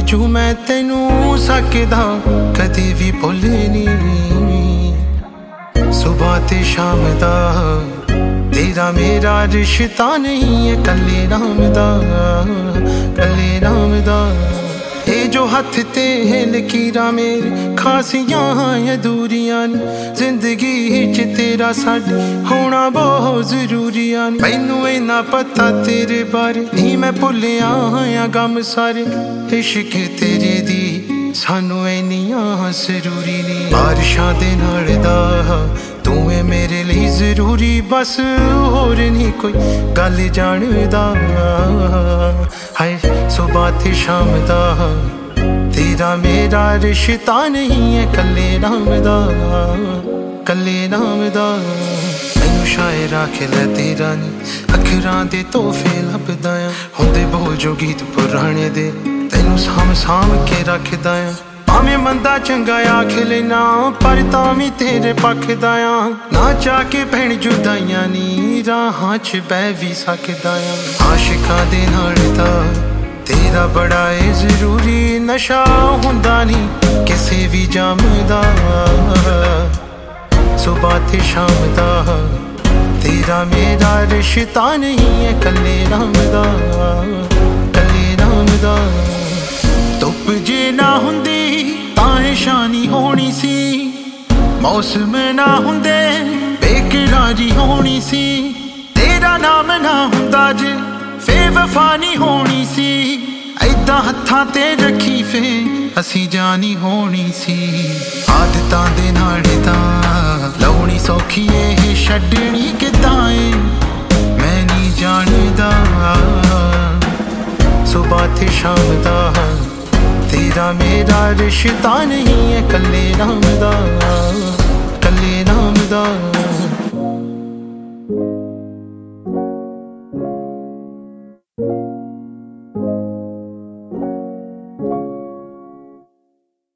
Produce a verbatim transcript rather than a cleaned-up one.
जू मैं तेनू सकदा कदी भी भुल नहीं। सुबह ते शाम दा तेरा मेरा रिश्ता नहीं है, कल्ले नाम दा कल्ले नाम दा। ये जो हथ ते लकीरां मेरे खासियां अधूरियां नी, जिंदगी च तेरा साडा होना बहुत जरूरी आ। मैनू इन्ना पता तेरे बारे नहीं, मैं भुलिया हां गम सारे। इश्क तेरे दी सानू इन्नियां जरूरी नी, बारिशां दे नाल दा तू है मेरे लिए जरूरी। बस होर नहीं कोई गल जानदा, हाय सुबह ते शाम दा तेरा मेरा रिश्ता नहीं है, कल्ले नाम दा कल्ले नाम दा। मैनू शायर आखे लै तेरा नी, अखरां दे तोहफे लभदा आ। हुंदे बोल जो गीत पुराने दे तैनू साम साम के रखदा आ। भावें मंदा चंगा आख लेना पर तां भी तेरे पखदा आ। ना चाह के भैन जुदाइयां नी राहां च बह भी सकदा आ। आशिकां दे नाल दा तेरा बड़ा है जरूरी, नशा हुंदा नी किसे भी जाम दा। सुबह ते शाम दा तेरा मेरा रिश्ता नहीं है, कल्ले नाम दा कल्ले नाम दा। धुप जे ना हुंदी तां शानी होनी सी, मौसम ना हुंदे बेकरारी होनी सी। तेरा नाम ना हुंदा जे बेवफा नहीं होनी सी, ऐदां हत्थां ते रखी फे असी जानी होनी सी। आदतां दे नाल तां लौनी सौखी ए छड्डनी किदां ए मैं नहीं जानदा। सुबह ते शाम दा तेरा मेरा रिश्ता नहीं है, कल्ले नाम दा कल्ले नाम दा।